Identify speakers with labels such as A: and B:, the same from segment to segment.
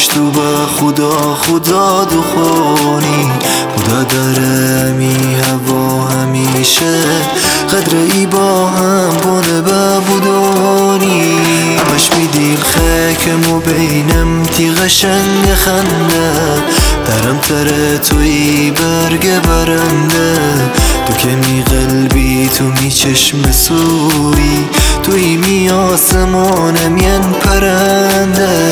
A: تو به خدا دخونی خدا داره می هوا همیشه قدر ای با هم بونه ببودونی همش میدیل خیکم و بینم تی قشنگ خنده درم تره توی برگ برنده تو که می قلبی تو می چشم سوی توی می آسمانم ین پرنده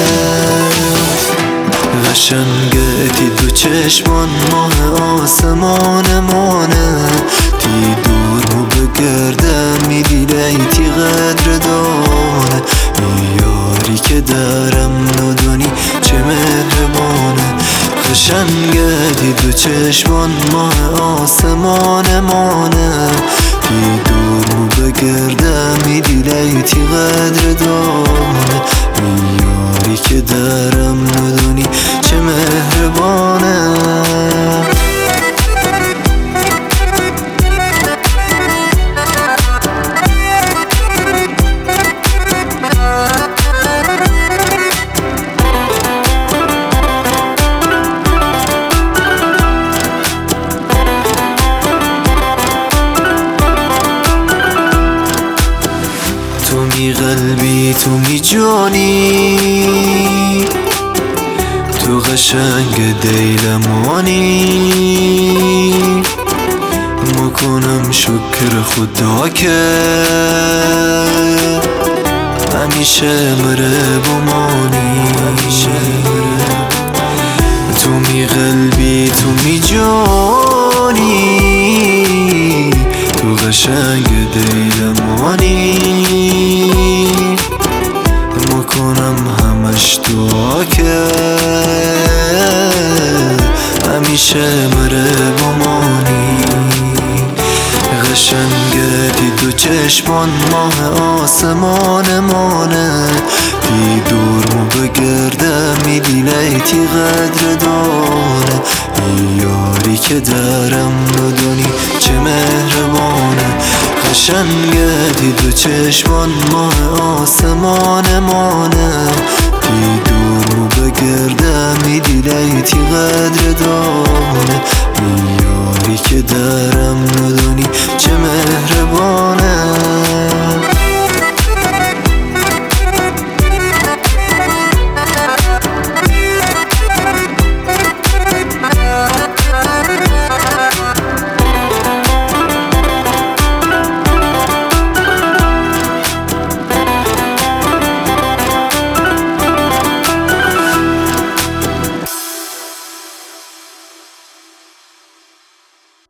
A: قشنگه تی دو چشمان ماه آسمانمانه تی دور مو بگرده می دیله تی قدر دانه یاری که دارم ندونی چه مهربانه قشنگه تی دو چشمان ماه آسمانمانه تی دور مو بگرده می دیله تی قدر دانه یاری که دارم ندونی چه مهربانه تو می قلبی تو می جانی تو قشنگ دیلمانی مکنم شکر خدا که همیشه مره بمانی تو می قلبی تو می جانی تو قشنگ دیلمانی مکنم همش دعا که همیشه مره بمانی قشنگه تی دو چشمان ماه آسمانمانه تی دور مو بگرده می دیله تی قدر دانه یاری که دارم ندونی چه مهربانه قشنگه تی دو چشمان ماه آسمانمانه تی دور مو بگرده می دیله تی قدر دانه یاری که دارم